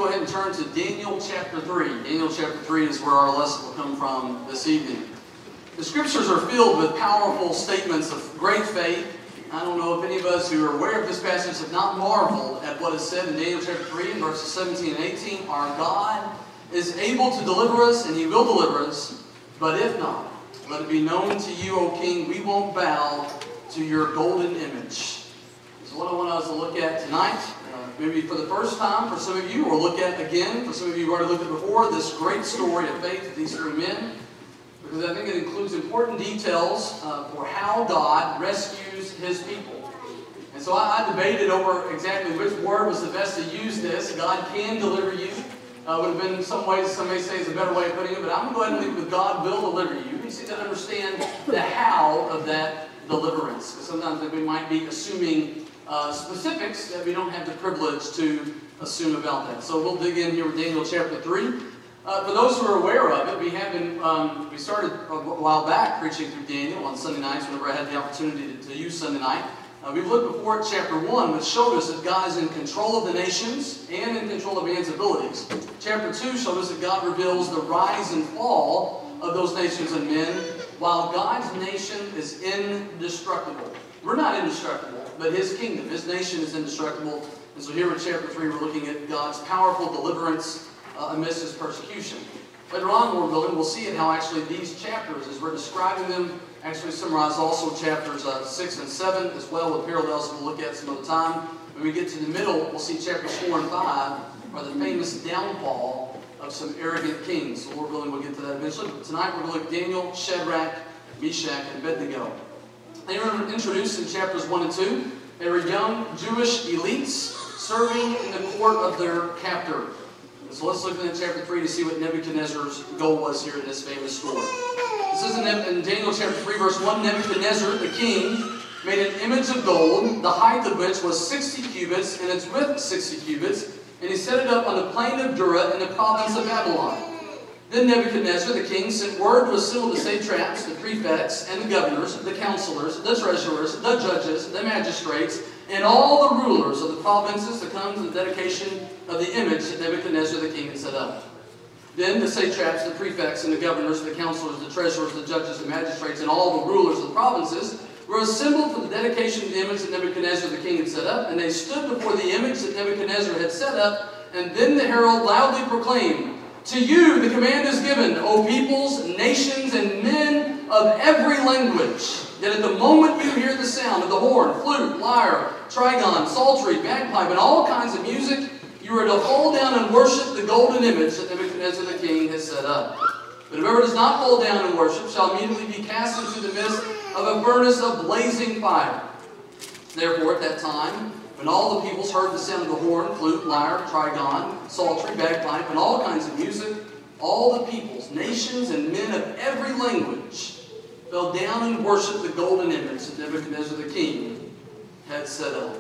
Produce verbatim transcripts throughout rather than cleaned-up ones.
go ahead and turn to Daniel chapter three. Daniel chapter three is where our lesson will come from this evening. The scriptures are filled with powerful statements of great faith. I don't know if any of us who are aware of this passage have not marveled at what is said in Daniel chapter three, verses seventeen and eighteen. Our God is able to deliver us, and He will deliver us. But if not, let it be known to you, O King, we won't bow to your golden image. So what I want us to look at tonight, uh, maybe for the first time for some of you, or look at again for some of you who've already looked at before, this great story of faith of these three men. Because I think it includes important details uh, for how God rescues His people. And so I, I debated over exactly which word was the best to use this. God can deliver you. Uh, would have been in some ways, some may say is a better way of putting it, but I'm going to go ahead and leave with God will deliver you. You see to understand the how of that deliverance. Because sometimes we might be assuming uh, specifics that we don't have the privilege to assume about that. So we'll dig in here with Daniel chapter three. Uh, for those who are aware of it, we have been, um, we started a while back preaching through Daniel on Sunday nights whenever I had the opportunity to, to use Sunday night. Uh, we've looked before at chapter one, which showed us that God is in control of the nations and in control of man's abilities. Chapter two showed us that God reveals the rise and fall of those nations and men, while God's nation is indestructible. We're not indestructible, but His kingdom, His nation is indestructible. And so here in chapter three, we're looking at God's powerful deliverance Uh, amidst His persecution. Later on, Lord willing, we'll see it how actually these chapters, as we're describing them, actually summarize also chapters uh, six and seven, as well with parallels we'll look at some other time. When we get to the middle, we'll see chapters four and five are the famous downfall of some arrogant kings. So Lord willing, we'll get to that eventually. But tonight we're going to look at Daniel, Shadrach, Meshach, and Abednego. They were introduced in chapters one and two. They were young Jewish elites serving in the court of their captor. So let's look at chapter three to see what Nebuchadnezzar's goal was here in this famous story. It says in, in Daniel chapter three, verse one, Nebuchadnezzar, the king, made an image of gold, the height of which was sixty cubits, and its width sixty cubits, and he set it up on the plain of Dura in the province of Babylon. Then Nebuchadnezzar, the king, sent word to assemble the satraps, the prefects, and the governors, the counselors, the treasurers, the judges, the magistrates, and all the rulers of the provinces to come to the dedication of the image that Nebuchadnezzar the king had set up. Then the satraps, the prefects, and the governors, the counselors, the treasurers, the judges, the magistrates, and all the rulers of the provinces were assembled for the dedication of the image that Nebuchadnezzar the king had set up, and they stood before the image that Nebuchadnezzar had set up, and then the herald loudly proclaimed, "To you the command is given, O peoples, nations, and men of every language, that at the moment you hear the sound of the horn, flute, lyre, trigon, psaltery, bagpipe, and all kinds of music, you are to fall down and worship the golden image that Nebuchadnezzar the king has set up. But whoever does not fall down and worship shall immediately be cast into the midst of a furnace of blazing fire." Therefore, at that time, when all the peoples heard the sound of the horn, flute, lyre, trigon, psaltery, bagpipe, and all kinds of music, all the peoples, nations, and men of every language fell down and worshipped the golden image that Nebuchadnezzar the king had set up.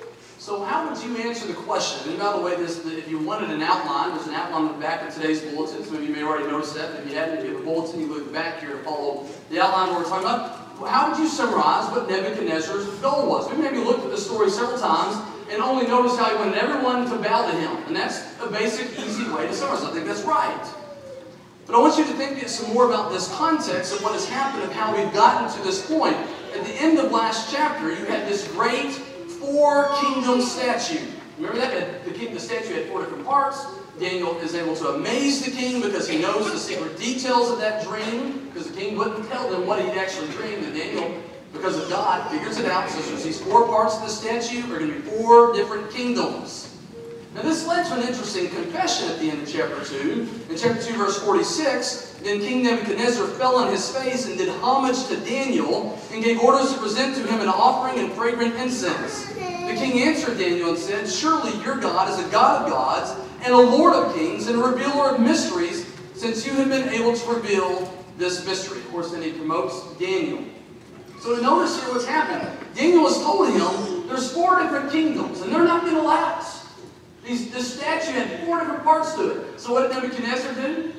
So how would you answer the question? And by the way, this, if you wanted an outline, there's an outline in the back of today's bulletin. Some of you may already notice that. If you hadn't, if you have a bulletin, you look back here to follow the outline we're talking about. How would you summarize what Nebuchadnezzar's goal was? We maybe looked at this story several times and only noticed how he wanted everyone to bow to him. And that's a basic, easy way to summarize. I think that's right. But I want you to think some more about this context of what has happened and how we've gotten to this point. At the end of last chapter, you had this great four kingdom statue. Remember that? The, king, the statue had four different parts. Daniel is able to amaze the king because he knows the secret details of that dream, because the king wouldn't tell them what he'd actually dreamed. And Daniel, because of God, figures it out. So there's these four parts of the statue are going to be four different kingdoms. Now this led to an interesting confession at the end of chapter two. In chapter two, verse forty-six, then King Nebuchadnezzar fell on his face and did homage to Daniel and gave orders to present to him an offering and fragrant incense. The king answered Daniel and said, "Surely your God is a God of gods and a Lord of kings and a revealer of mysteries, since you have been able to reveal this mystery." Of course, then he promotes Daniel. So notice here what's happened. Daniel has told him there's four different kingdoms and they're not going to last. These, this statue had four different parts to it. So what did Nebuchadnezzar do?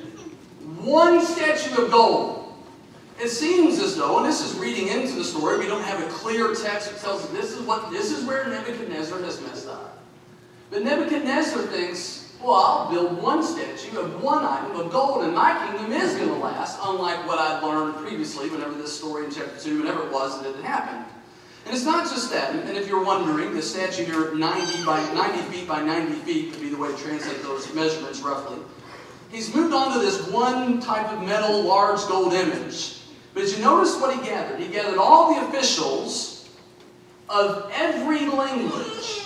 One statue of gold. It seems as though, and this is reading into the story, we don't have a clear text that tells us this is what this is where Nebuchadnezzar has messed up. But Nebuchadnezzar thinks well, I'll build one statue of one item of gold, and my kingdom is going to last, unlike what I'd learned previously whenever this story in chapter two, whenever it was that it had happened. And it's not just that, and if you're wondering, the statue here, ninety by ninety feet by ninety feet would be the way to translate those measurements roughly. He's moved on to this one type of metal, large gold image. But as you notice what he gathered, he gathered all the officials of every language.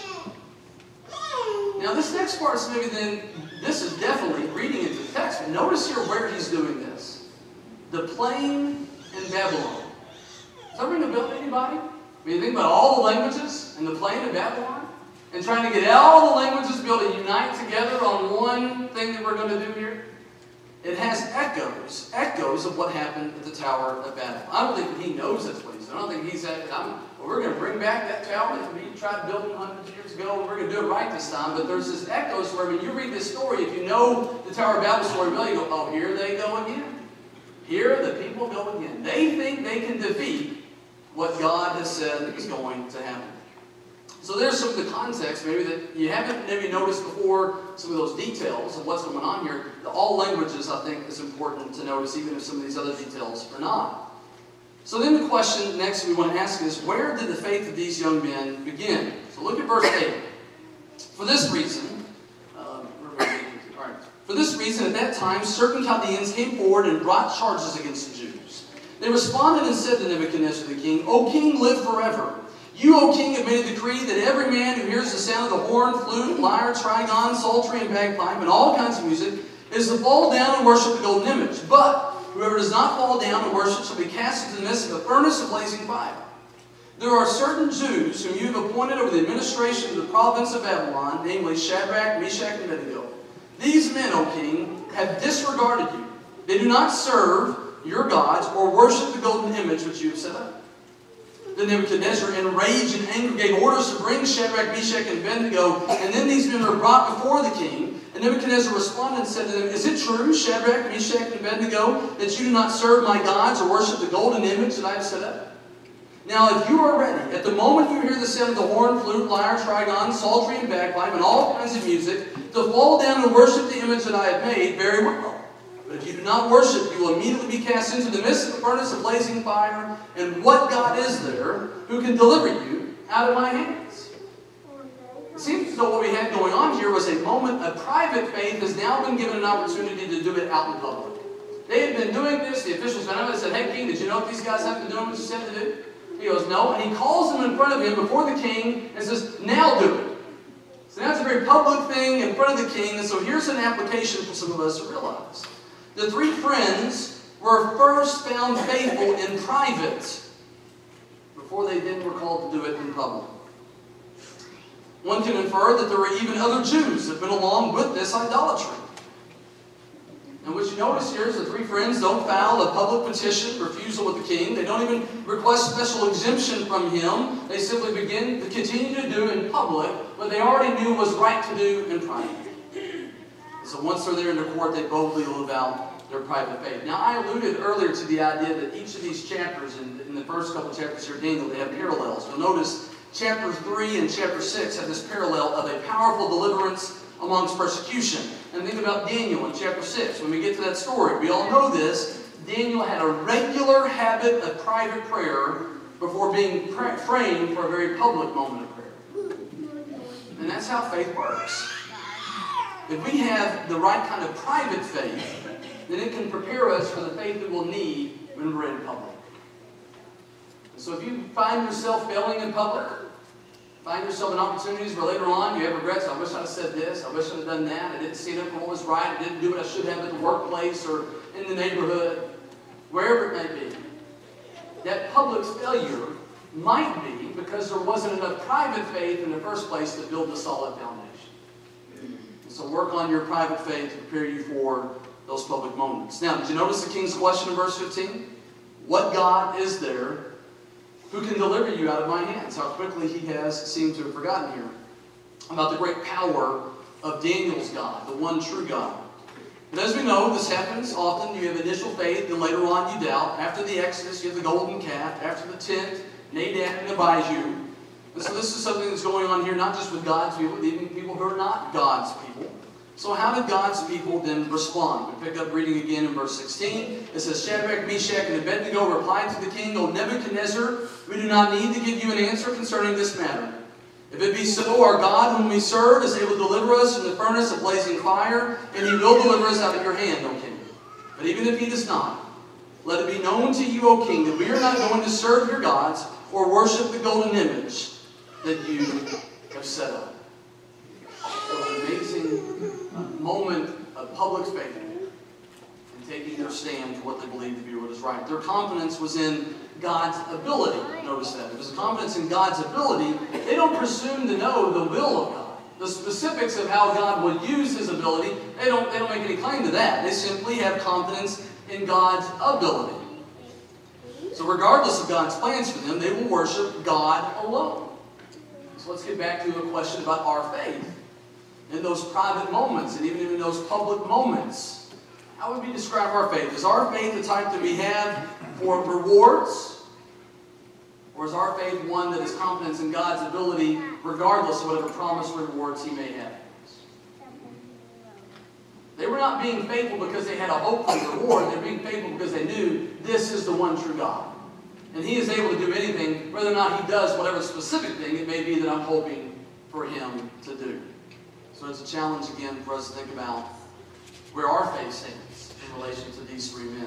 Now this next part is maybe then, this is definitely reading into the text, but notice here where he's doing this. The plain in Babylon. Does that ring a bell to anybody? I mean, think about all the languages in the plain of Babylon, and trying to get all the languages to be able to unite together on one thing that we're going to do here. It has echoes, echoes of what happened at the Tower of Babel. I don't think that he knows that's what he's doing. I don't think he said, I'm, well, we're going to bring back that tower that we tried building hundreds of years ago, and we're going to do it right this time. But there's this echoes where when you read this story, if you know the Tower of Babel story, really, you go, oh, here they go again. Here the people go again. They think they can defeat what God has said is going to happen. So there's some of the context maybe that you haven't maybe noticed before, some of those details of what's going on here. All languages, I think, is important to notice, even if some of these other details are not. So then the question next we want to ask is, where did the faith of these young men begin? So look at verse eight. For this reason, um, all right. For this reason, at that time, certain Chaldeans came forward and brought charges against the Jews. They responded and said to Nebuchadnezzar the king, O king, live forever. You, O king, have made a decree that every man who hears the sound of the horn, flute, lyre, trigon, psaltery, and bagpipe, and all kinds of music, is to fall down and worship the golden image. But whoever does not fall down and worship shall be cast into the midst of a furnace of blazing fire. There are certain Jews whom you have appointed over the administration of the province of Babylon, namely Shadrach, Meshach, and Abednego. These men, O king, have disregarded you. They do not serve your gods or worship the golden image which you have set up. Then Nebuchadnezzar, enraged and angry, gave orders to bring Shadrach, Meshach, and Abednego, and then these men were brought before the king. And Nebuchadnezzar responded and said to them, Is it true, Shadrach, Meshach, and Abednego, that you do not serve my gods or worship the golden image that I have set up? Now, if you are ready, at the moment you hear the sound of the horn, flute, lyre, trigon, psaltery, and bagpipe, and all kinds of music, to fall down and worship the image that I have made, very well. But if you do not worship, you will immediately be cast into the midst of the furnace of blazing fire. And what God is there who can deliver you out of my hands? It seems as though what we had going on here was a moment of private faith has now been given an opportunity to do it out in public. They had been doing this. The officials went up and said, Hey, king, did you know what these guys have been doing what you said to do? He goes, No. And he calls them in front of him before the king and says, Now do it. So now it's a very public thing in front of the king. And so here's an application for some of us to realize. The three friends were first found faithful in private before they then were called to do it in public. One can infer that there were even other Jews that went along with this idolatry. And what you notice here is the three friends don't file a public petition, refusal with the king. They don't even request special exemption from him. They simply begin to continue to do in public what they already knew was right to do in private. So once they're there in the court, they boldly live out their private faith. Now, I alluded earlier to the idea that each of these chapters, in, in the first couple of chapters here, Daniel, they have parallels. You'll notice chapter three and chapter six have this parallel of a powerful deliverance amongst persecution. And think about Daniel in chapter six. When we get to that story, we all know this. Daniel had a regular habit of private prayer before being framed for a very public moment of prayer. And that's how faith works. If we have the right kind of private faith, then it can prepare us for the faith that we'll need when we're in public. So if you find yourself failing in public, find yourself in opportunities where later on you have regrets, I wish I'd have said this, I wish I'd have done that, I didn't see it what was right, I didn't do what I should have at the workplace or in the neighborhood, wherever it may be. That public failure might be because there wasn't enough private faith in the first place to build a solid foundation. So work on your private faith to prepare you for those public moments. Now, did you notice the king's question in verse fifteen? What God is there who can deliver you out of my hands? How quickly he has seemed to have forgotten here about the great power of Daniel's God, the one true God. And as we know, this happens often. You have initial faith, then later on you doubt. After the Exodus, you have the golden calf. After the tent, Nadab and Abihu. And so this is something that's going on here, not just with God's people, but even people who are not God's people. So how did God's people then respond? We pick up reading again in verse sixteen. It says, Shadrach, Meshach, and Abednego replied to the king, O Nebuchadnezzar, we do not need to give you an answer concerning this matter. If it be so, our God whom we serve is able to deliver us from the furnace of blazing fire, and he will deliver us out of your hand, O king. But even if he does not, let it be known to you, O king, that we are not going to serve your gods or worship the golden image that you have set up. It was an amazing uh, moment of public faith in taking their stand for what they believed to be what is right. Their confidence was in God's ability. Notice that. It was confidence in God's ability. They don't presume to know the will of God. The specifics of how God would use his ability, they don't, they don't make any claim to that. They simply have confidence in God's ability. So regardless of God's plans for them, they will worship God alone. So let's get back to a question about our faith. In those private moments, and even in those public moments, how would we describe our faith? Is our faith the type that we have for rewards? Or is our faith one that is confidence in God's ability, regardless of whatever promised rewards he may have? They were not being faithful because they had a hope for the reward. They were being faithful because they knew this is the one true God. And he is able to do anything, whether or not he does whatever specific thing it may be that I'm hoping for him to do. So it's a challenge again for us to think about where our faith stands in relation to these three men.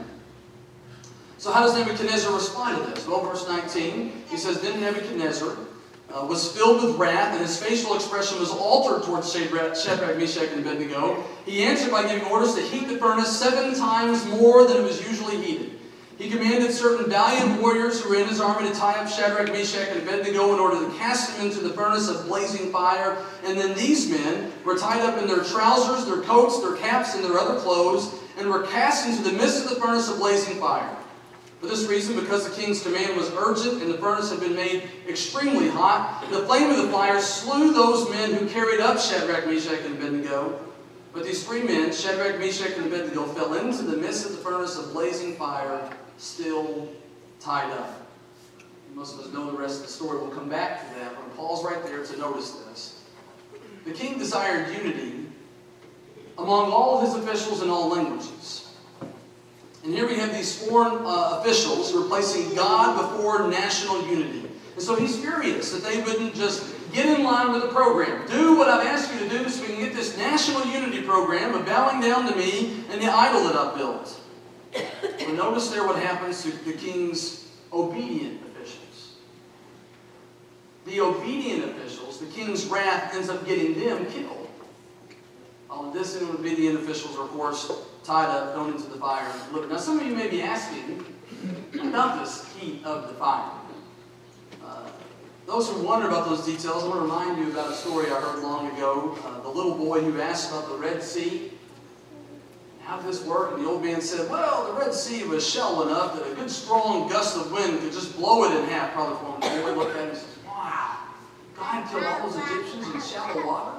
So how does Nebuchadnezzar respond to this? Well, verse nineteen, he says, Then Nebuchadnezzar uh, was filled with wrath, and his facial expression was altered towards Shadrach, Meshach, and Abednego. He answered by giving orders to heat the furnace seven times more than it was usually heated. He commanded certain valiant warriors who were in his army to tie up Shadrach, Meshach, and Abednego in order to cast them into the furnace of blazing fire. And then these men were tied up in their trousers, their coats, their caps, and their other clothes, and were cast into the midst of the furnace of blazing fire. For this reason, because the king's command was urgent and the furnace had been made extremely hot, the flame of the fire slew those men who carried up Shadrach, Meshach, and Abednego. But these three men, Shadrach, Meshach, and Abednego, fell into the midst of the furnace of blazing fire, still tied up. Most of us know the rest of the story. We'll come back to that, but Paul's right there to notice this. The king desired unity among all of his officials in all languages. And here we have these foreign uh, officials who are placing God before national unity. And so he's furious that they wouldn't just get in line with the program. Do what I've asked you to do so we can get this national unity program of bowing down to me and the idol that I've built. But notice there what happens to the king's obedient officials. The obedient officials, the king's wrath ends up getting them killed. All the disobedient officials are, of course, tied up, thrown into the fire, and delivered. Now, some of you may be asking about this heat of the fire. Uh, those who wonder about those details, I want to remind you about a story I heard long ago. Uh, the little boy who asked about the Red Sea. How did this work? And the old man said, well, the Red Sea was shallow enough that a good strong gust of wind could just blow it in half, probably for him. The boy looked at him and says, wow, God killed all those Egyptians in shallow water?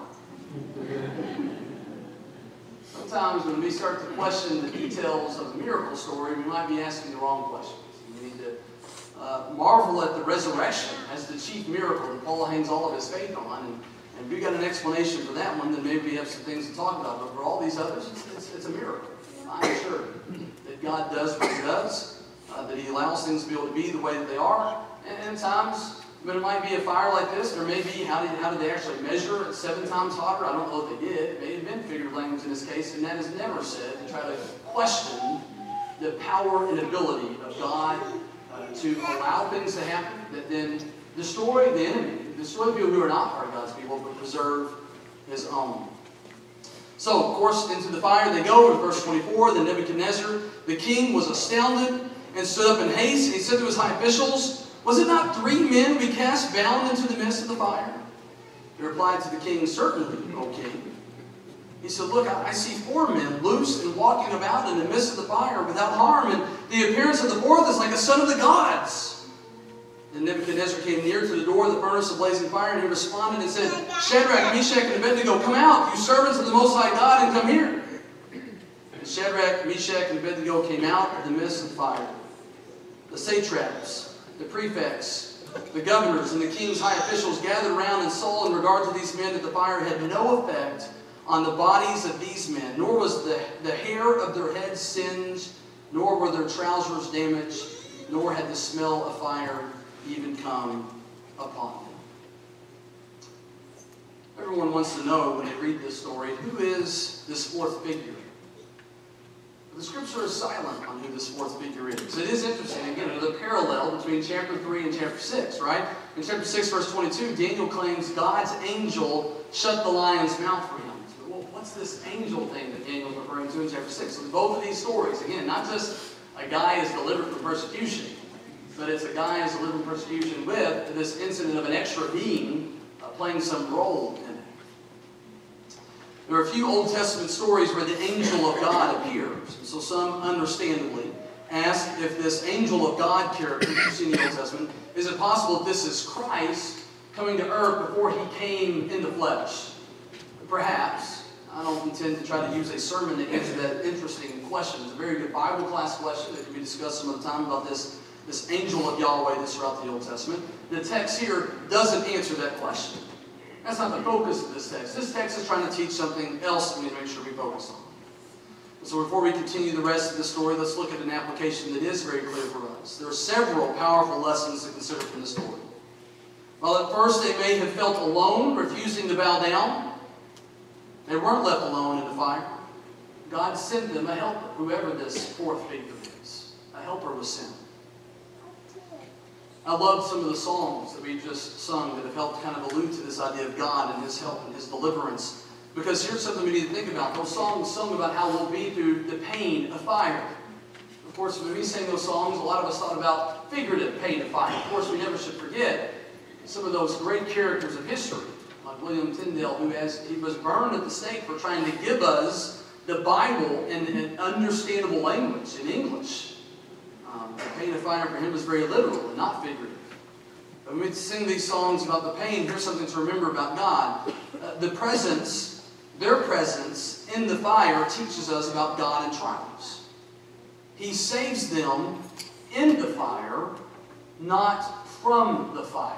Sometimes when we start to question the details of the miracle story, we might be asking the wrong questions. We need to uh, marvel at the resurrection as the chief miracle that Paul hangs all of his faith on. And, and if we got an explanation for that one, then maybe we have some things to talk about. But for all these others, it's, it's, it's a miracle. I'm sure that God does what he does, uh, that he allows things to be able to be the way that they are. And at times, when it might be a fire like this, there may be, how did, how did they actually measure it seven times hotter? I don't know if they did. It may have been figurative language in this case, and that is never said to try to question the power and ability of God uh, to allow things to happen that then destroy the enemy, destroy the people who are not part of God's people, but preserve his own. So, of course, into the fire they go. In verse twenty-four, then Nebuchadnezzar, the king, was astounded and stood up in haste, and he said to his high officials, was it not three men we cast bound into the midst of the fire? He replied to the king, certainly, O king. He said, look, I see four men loose and walking about in the midst of the fire without harm, and the appearance of the fourth is like a son of the gods. Then Nebuchadnezzar came near to the door of the furnace of blazing fire, and he responded and said, Shadrach, Meshach, and Abednego, come out, you servants of the Most High God, and come here. And Shadrach, Meshach, and Abednego came out of the midst of the fire. The satraps, the prefects, the governors, and the king's high officials gathered around and saw in regard to these men that the fire had no effect on the bodies of these men, nor was the, the hair of their heads singed, nor were their trousers damaged, nor had the smell of fire even come upon them. Everyone wants to know when they read this story, who is this fourth figure? The Scripture is silent on who this fourth figure is. It is interesting, again, there's a parallel between chapter three and chapter six, right? In chapter six, verse twenty-two, Daniel claims God's angel shut the lion's mouth for him. So, well, what's this angel thing that Daniel's referring to in chapter six? So both of these stories, again, not just a guy is delivered from persecution, but it's a guy is delivered from persecution with this incident of an extra being uh, playing some role in it. There are a few Old Testament stories where the angel of God appears. And so some, understandably, ask if this angel of God character you see in the Old Testament, is it possible that this is Christ coming to earth before he came in the flesh? Perhaps. I don't intend to try to use a sermon to answer that interesting question. It's a very good Bible class question that can be discussed some other time about this, this angel of Yahweh that's throughout the Old Testament. The text here doesn't answer that question. That's not the focus of this text. This text is trying to teach something else that we need to make sure we focus on. So before we continue the rest of the story, let's look at an application that is very clear for us. There are several powerful lessons to consider from the story. While at first they may have felt alone, refusing to bow down, they weren't left alone in the fire. God sent them a helper, whoever this fourth figure is. A helper was sent. I love some of the songs that we just sung that have helped kind of allude to this idea of God and His help and His deliverance. Because here's something we need to think about. Those songs sung about how we'll be through the pain of fire. Of course, when we sing those songs, a lot of us thought about figurative pain of fire. Of course, we never should forget some of those great characters of history, like William Tyndale, who has, he was burned at the stake for trying to give us the Bible in an understandable language, in English. Um, the pain of fire for him was very literal and not figurative. But when we sing these songs about the pain, here's something to remember about God. Uh, the presence, their presence in the fire teaches us about God in trials. He saves them in the fire, not from the fire.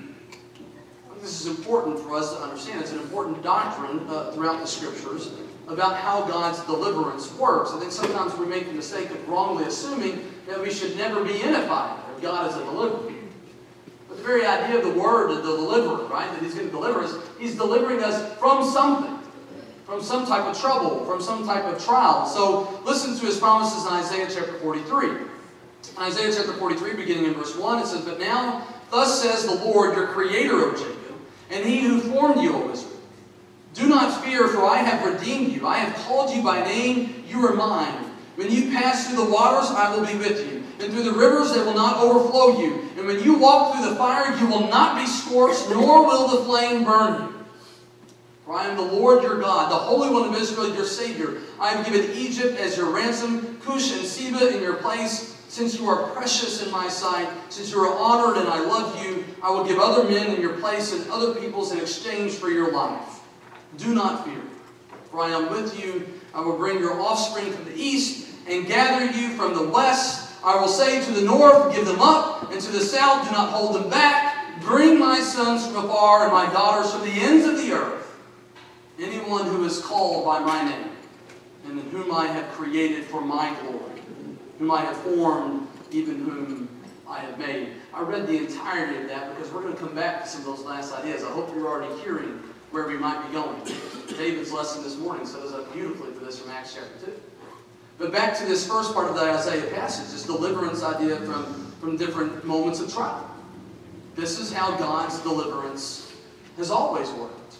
This is important for us to understand. It's an important doctrine uh, throughout the Scriptures about how God's deliverance works. I think sometimes we make the mistake of wrongly assuming that we should never be in a fire, if God is a deliverer. But the very idea of the word, the deliverer, right, that He's going to deliver us, He's delivering us from something, from some type of trouble, from some type of trial. So listen to His promises in Isaiah chapter forty-three. In Isaiah chapter forty-three, beginning in verse one, it says, "But now, thus says the Lord, your Creator, O Jacob, and He who formed you, O Israel. Do not fear, for I have redeemed you. I have called you by name. You are mine. When you pass through the waters, I will be with you. And through the rivers, they will not overflow you. And when you walk through the fire, you will not be scorched, nor will the flame burn you. For I am the Lord your God, the Holy One of Israel, your Savior. I have given Egypt as your ransom, Cush and Seba in your place. Since you are precious in my sight, since you are honored and I love you, I will give other men in your place and other peoples in exchange for your life. Do not fear, for I am with you. I will bring your offspring from the east and gather you from the west. I will say to the north, give them up, and to the south, do not hold them back. Bring my sons from afar and my daughters from the ends of the earth. Anyone who is called by my name, and in whom I have created for my glory, whom I have formed, even whom I have made." I read the entirety of that because we're going to come back to some of those last ideas. I hope you're already hearing where we might be going. David's lesson this morning set us up beautifully for this from Acts chapter two. But back to this first part of the Isaiah passage, this deliverance idea from, from different moments of trial. This is how God's deliverance has always worked.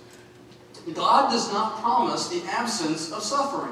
God does not promise the absence of suffering.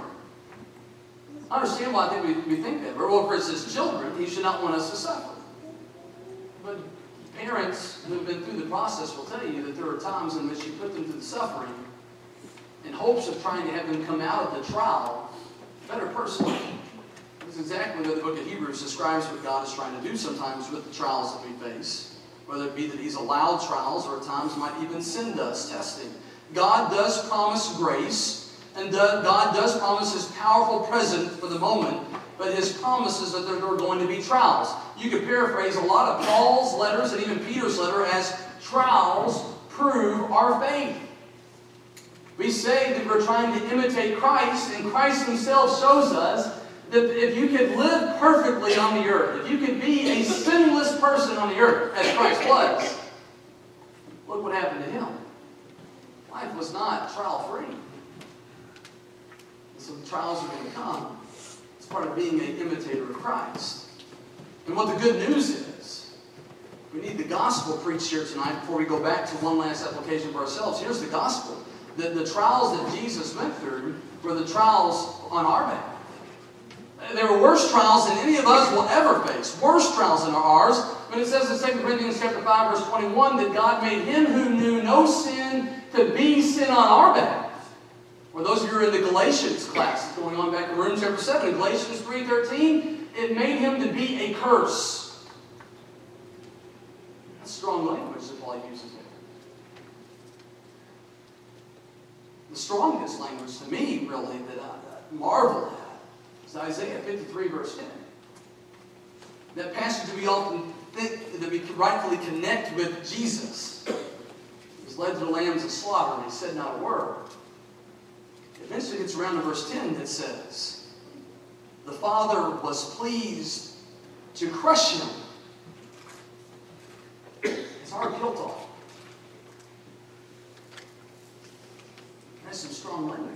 I understand why I think we, we think that. Well, for His children, He should not want us to suffer. But parents who have been through the process will tell you that there are times in which you put them through the suffering in hopes of trying to have them come out of the trial a better person. That's exactly what the book of Hebrews describes what God is trying to do sometimes with the trials that we face. Whether it be that He's allowed trials or at times might even send us testing. God does promise grace, and God does promise His powerful presence for the moment, but His promise is that there are going to be trials. You could paraphrase a lot of Paul's letters and even Peter's letter as trials prove our faith. We say that we're trying to imitate Christ, and Christ himself shows us that if you could live perfectly on the earth, if you could be a sinless person on the earth, as Christ was, look what happened to him. Life was not trial-free. And so the trials are going to come. It's part of being an imitator of Christ. And what the good news is, we need the gospel preached here tonight before we go back to one last application for ourselves. Here's the gospel. The, the trials that Jesus went through were the trials on our behalf. There were worse trials than any of us will ever face. Worse trials than ours. When it says in Second Corinthians chapter five, verse twenty-one, that God made him who knew no sin to be sin on our behalf. For those of you who are in the Galatians class, it's going on back in Romans chapter seven, in Galatians three thirteen, it made him to be a curse. That's strong language that Paul uses there. The strongest language to me, really, that I marvel at is Isaiah fifty-three, verse ten. That passage that we often think, that we rightfully connect with Jesus. He was led to the lambs of slaughter, and he said not a word. Eventually gets around to verse ten that says, the Father was pleased to crush him. It's our guilt off. That's some strong language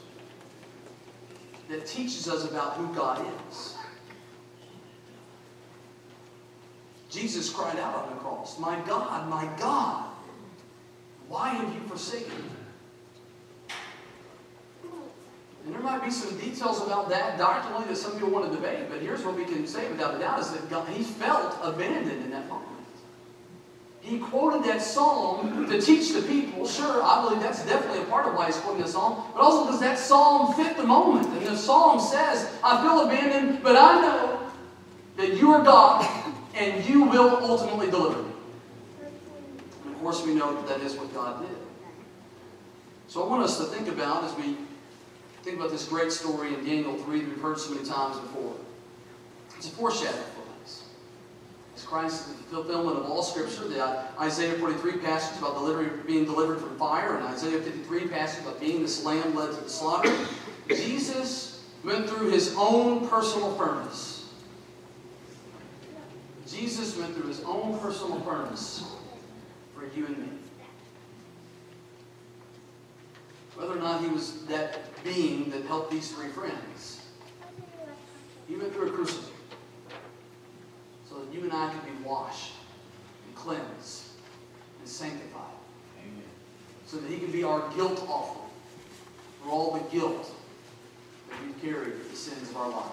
that teaches us about who God is. Jesus cried out on the cross, my God, my God, why have you forsaken me? And there might be some details about that doctrinally that some people want to debate, but here's what we can say without a doubt is that God, he felt abandoned in that moment. He quoted that psalm to teach the people. Sure, I believe that's definitely a part of why he's quoting the psalm, but also because that psalm fit the moment. And the psalm says, I feel abandoned, but I know that you are God, and you will ultimately deliver me. And of course we know that that is what God did. So I want us to think about, as we think about this great story in Daniel three that we've heard so many times before. It's a foreshadow for us. As Christ is the fulfillment of all Scripture, the Isaiah forty-three passage about delivery, being delivered from fire, and Isaiah fifty-three passage about being this lamb led to the slaughter, Jesus went through his own personal furnace. Jesus went through his own personal furnace for you and me. Whether or not he was that being that helped these three friends, he went through a crucible so that you and I could be washed and cleansed and sanctified. Amen. So that he could be our guilt offering for all the guilt that we've carried for the sins of our life.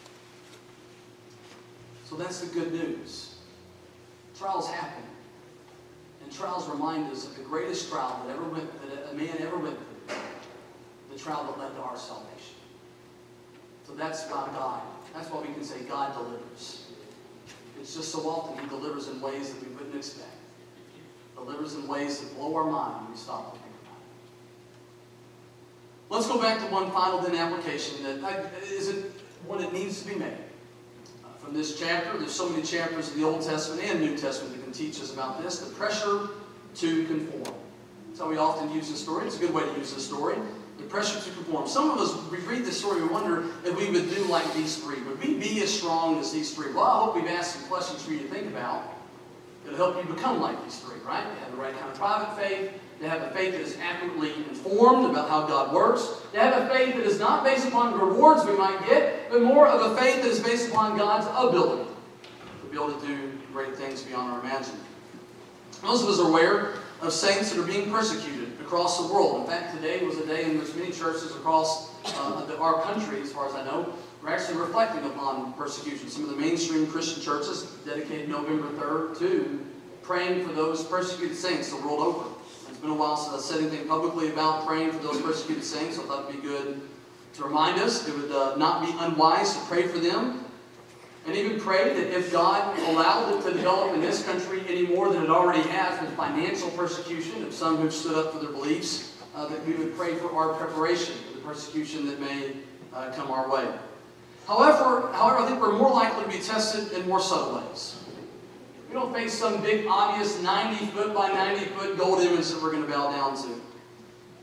So that's the good news. Trials happen. And trials remind us of the greatest trial that ever went, that a man ever went through. The trial that led to our salvation. So that's why God, that's why we can say God delivers. It's just so often he delivers in ways that we wouldn't expect. Delivers in ways that blow our mind when we stop to think about it. Let's go back to one final then application that isn't what it needs to be made. From this chapter, there's so many chapters in the Old Testament and New Testament that can teach us about this. The pressure to conform. That's how we often use this story. It's a good way to use this story. The pressure to conform. Some of us, we read this story, we wonder if we would do like these three. Would we be as strong as these three? Well, I hope we've asked some questions for you to think about. It'll help you become like these three, right? To have the right kind of private faith. To have a faith that is accurately informed about how God works. To have a faith that is not based upon the rewards we might get, but more of a faith that is based upon God's ability to be able to do great things beyond our imagining. Most of us are aware of saints that are being persecuted across the world. In fact, today was a day in which many churches across uh, the, our country, as far as I know, are actually reflecting upon persecution. Some of the mainstream Christian churches dedicated November third to praying for those persecuted saints the world over. It's been a while since I said anything publicly about praying for those persecuted saints, so I thought it would be good to remind us. It would uh, not be unwise to pray for them. And even pray that if God allowed it to develop in this country any more than it already has with financial persecution of some who've stood up for their beliefs, uh, that we would pray for our preparation for the persecution that may uh, come our way. However, however, I think we're more likely to be tested in more subtle ways. We don't face some big, obvious ninety foot by ninety foot gold image that we're going to bow down to.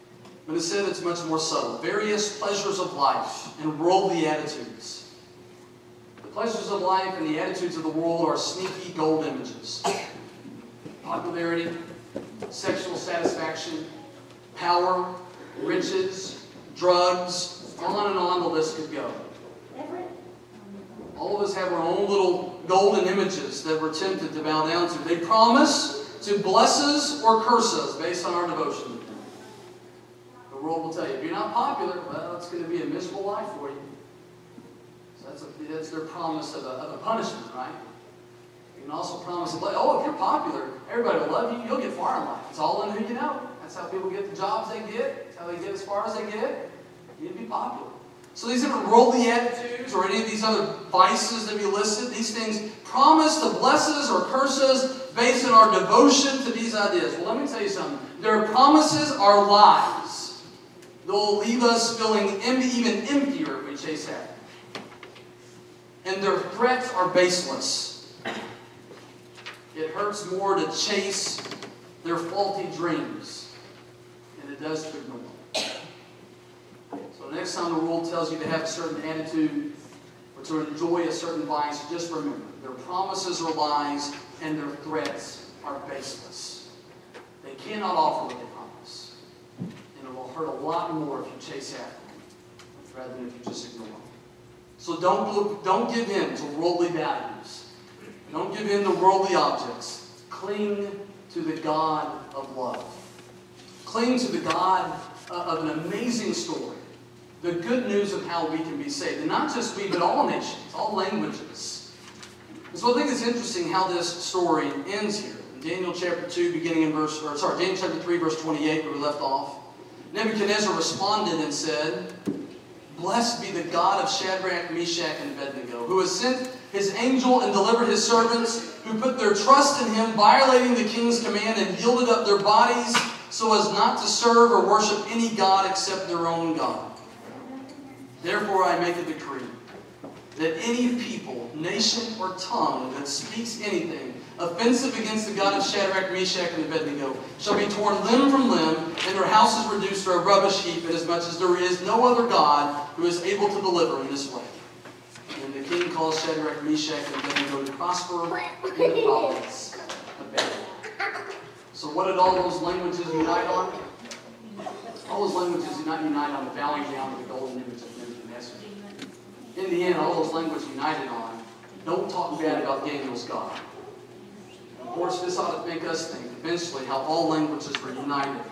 But instead it's much more subtle. Various pleasures of life and worldly attitudes. The pleasures of life and the attitudes of the world are sneaky gold images. Popularity, sexual satisfaction, power, riches, drugs, on and on the list could go. All of us have our own little golden images that we're tempted to bow down to. They promise to bless us or curse us based on our devotion to them. The world will tell you, if you're not popular, well, it's going to be a miserable life for you. So that's, a, that's their promise of a, of a punishment, right? You can also promise, oh, if you're popular, everybody will love you, you'll get far in life. It's all in who you know. That's how people get the jobs they get. That's how they get as far as they get. You need to be popular. So these different worldly attitudes or any of these other vices that we listed, these things promise to bless us or curse us based on our devotion to these ideas. Well, let me tell you something. Their promises are lies. They'll leave us feeling even emptier if we chase after them. And their threats are baseless. It hurts more to chase their faulty dreams than it does to ignore them. So next time the world tells you to have a certain attitude or to enjoy a certain vice, just remember, their promises are lies and their threats are baseless. They cannot offer what they promise. And it will hurt a lot more if you chase after them rather than if you just ignore them. So don't, look, don't give in to worldly values. Don't give in to worldly objects. Cling to the God of love. Cling to the God of an amazing story. The good news of how we can be saved. And not just we, but all nations, all languages. And so I think it's interesting how this story ends here. In Daniel chapter two, beginning in verse, or sorry, Daniel chapter three, verse twenty-eight, where we left off. Nebuchadnezzar responded and said, "Blessed be the God of Shadrach, Meshach, and Abednego, who has sent his angel and delivered his servants, who put their trust in him, violating the king's command, and yielded up their bodies so as not to serve or worship any god except their own God. Therefore I make a decree that any people, nation, or tongue that speaks anything offensive against the God of Shadrach, Meshach, and Abednego shall be torn limb from limb, and their houses reduced to a rubbish heap, inasmuch as there is no other God who is able to deliver in this way." And the king caused Shadrach, Meshach, and Abednego to prosper in the province of Babylon. So what did all those languages unite on? All those languages did not unite on the bowing down to the golden image of Nebuchadnezzar. In the end, all those languages united on, don't talk bad about Daniel's God. Of course, this ought to make us think eventually how all languages were united.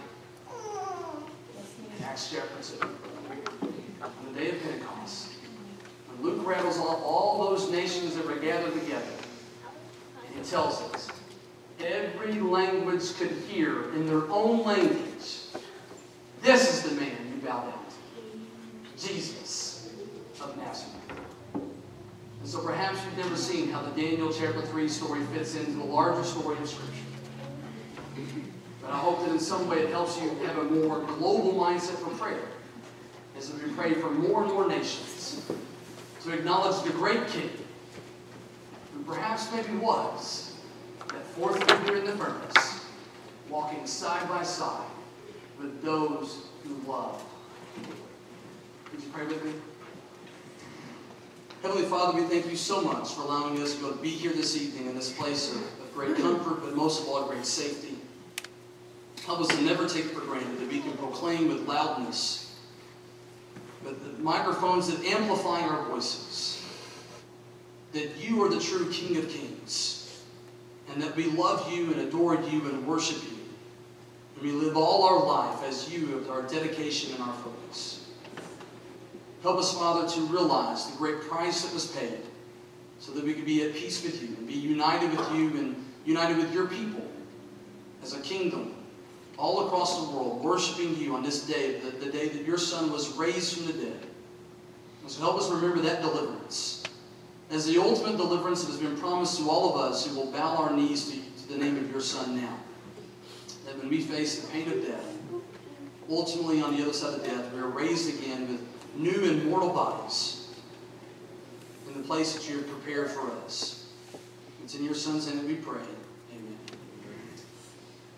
In Acts chapter two, on the day of Pentecost, when Luke rattles off all those nations that were gathered together, and he tells us, every language could hear in their own language, this is the man you bow down to, Jesus of Nazareth. And so perhaps you've never seen how the Daniel chapter three story fits into the larger story of Scripture. But I hope that in some way it helps you have a more global mindset for prayer as we pray for more and more nations to acknowledge the great King who perhaps maybe was that fourth figure in the furnace, walking side by side with those who love. Would you pray with me? Heavenly Father, we thank you so much for allowing us to be able to be here this evening in this place of, of great comfort, but most of all, great safety. Help us to never take for granted that we can proclaim with loudness, with the microphones that amplify our voices, that you are the true King of Kings, and that we love you and adore you and worship you. And we live all our life as you, of our dedication and our focus. Help us, Father, to realize the great price that was paid so that we could be at peace with you and be united with you and united with your people as a kingdom all across the world, worshiping you on this day, the, the day that your Son was raised from the dead. And so help us remember that deliverance as the ultimate deliverance that has been promised to all of us who will bow our knees to, to the name of your Son now. That when we face the pain of death, ultimately on the other side of death, we are raised again with new and mortal bodies in the place that you have prepared for us. It's in your Son's name that we pray. Amen.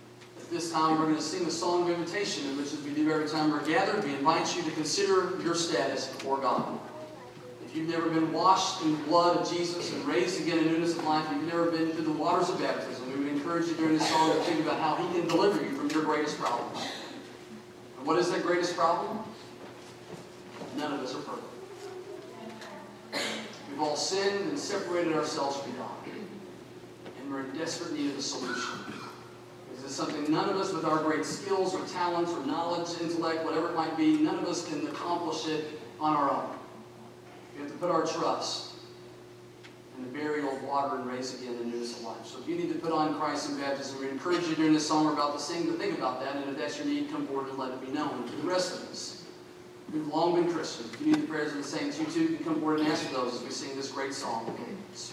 this time we're going to sing a song of invitation, in which, as we do every time we're gathered, we invite you to consider your status before God. If you've never been washed in the blood of Jesus and raised again in newness of life, if you've never been through the waters of baptism, we would encourage you during this song to think about how He can deliver you from your greatest problem. And what is that greatest problem? None of us are perfect. We've all sinned and separated ourselves from God. And we're in desperate need of a solution. This is something none of us, with our great skills or talents or knowledge, intellect, whatever it might be, none of us can accomplish it on our own. We have to put our trust in the burial of water and raise again in newness of life. So if you need to put on Christ in baptism, we encourage you during this song we're about to sing to think about that. And if that's your need, come forward and let it be known. And for the rest of us, we've long been Christians. If you need the prayers of the saints, you too can come forward and ask for those as we sing this great song.